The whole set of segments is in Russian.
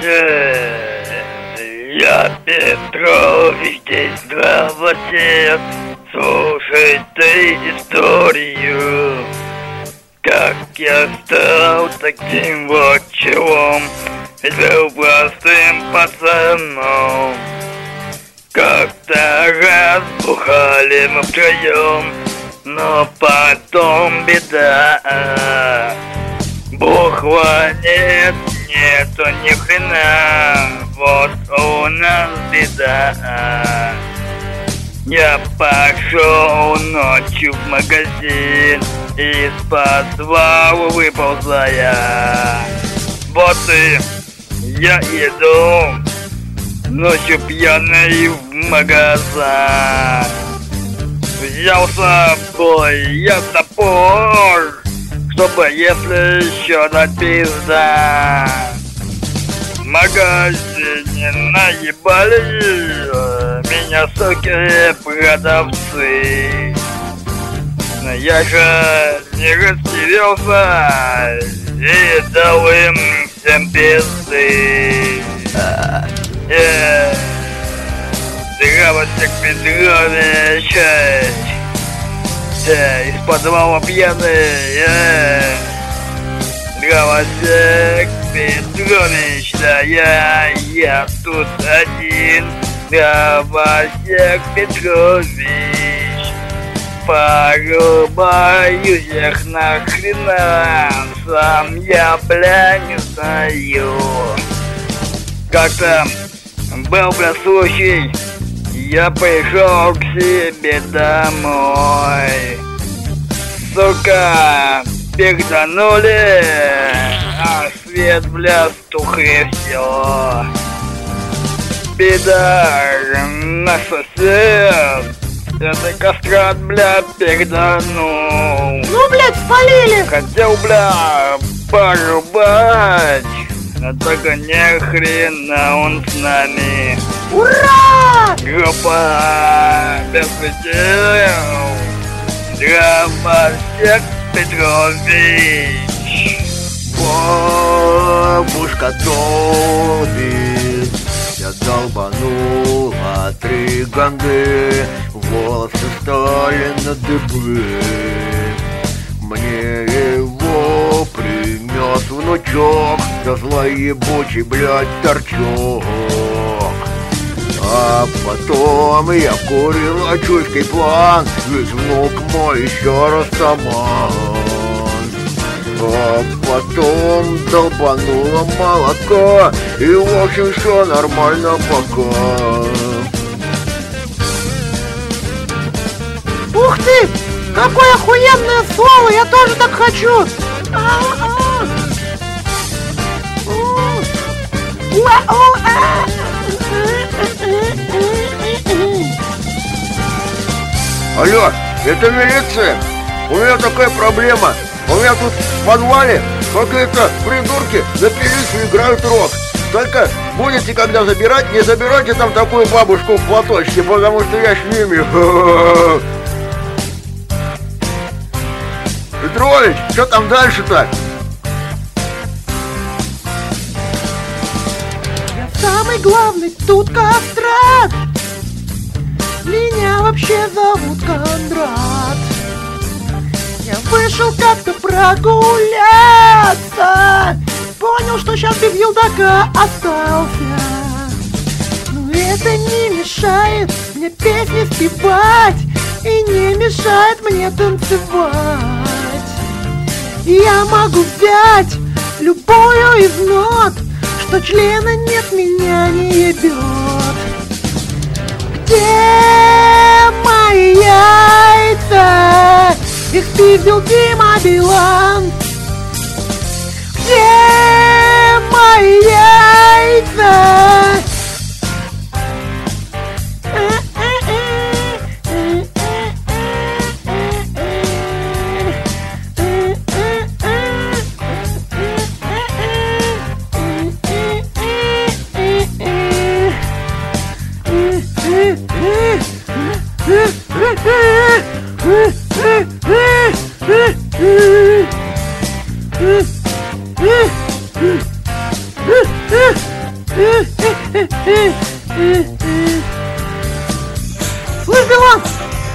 Я Петрович, здесь здравствуйте. Слушай ты историю, как я стал таким вот челом. Был простым пацаном. Как-то раз бухали мы втроем, но потом беда. Бухла нет, нету ни хрена, вот у нас беда. Я пошел ночью в магазин, из подвала выползая. Вот и я иду ночью пьяный в магазин. Взял с собой я топор, чтобы если еще дать пизда. В магазине наебали меня, суки, продавцы. Но я же не растерялся и дал им всем пизды. Здравствуйте, Петрович. Из подвала пьяный. Здравствуйте, Петрович. Да я тут один. Здравствуйте, Петрович. Порубаю их нахрена. Сам я, бля, не знаю. Как-то был, бля, случай. Я пришел к себе домой. Сука, перданули, а свет, бля, стух и все. Пидар, наш сосед, это кастрат, бля, перданул. Ну, блядь, спалили. Хотел, бля, порубать, но только ни хрена он с нами. Ура! Группа без предел. Здравствуйте, Петрович. Бабушка Тоби, я долбанула 3 ганды, волосы стали на дыбы. Мне его принес внучок, да злоебучий, блядь, торчок. А потом я курил очуйский план, ведь внук мой еще растаман. А потом долбануло молоко, и в общем все нормально пока. Ух ты! Какое охуенное слово! Я тоже так хочу! Алло, это милиция? У меня такая проблема. У меня тут в подвале какие-то придурки напились и играют рок. Только будете когда забирать, не забирайте там такую бабушку в платочке, потому что я с ними. Петрович, что там дальше-то? Я самый главный тут кастрат. Меня вообще зовут Кондрат. Я вышел как-то прогуляться, понял, что сейчас без елдака остался. Но это не мешает мне песни спевать и не мешает мне танцевать. Я могу взять любую из нот, что члена нет, меня не ебет. Где мои яйца? Их спиздил Дима Билан. Где мои яйца?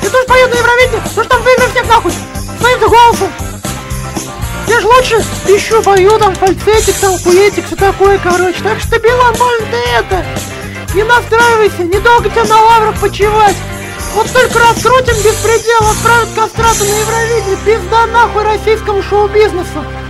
Я тоже поеду на Евровидение, потому что там выиграю всех нахуй. Своим-то голосом. Я же лучше еще пою, там, фальцетик, там, хуетик, все такое, короче. Так что, Билан, может ты это... Не настраивайся, недолго тебе на лаврах почивать. Вот только раскрутим беспредел, отправят Кастрату на Евровидение. Пизда нахуй российскому шоу-бизнесу.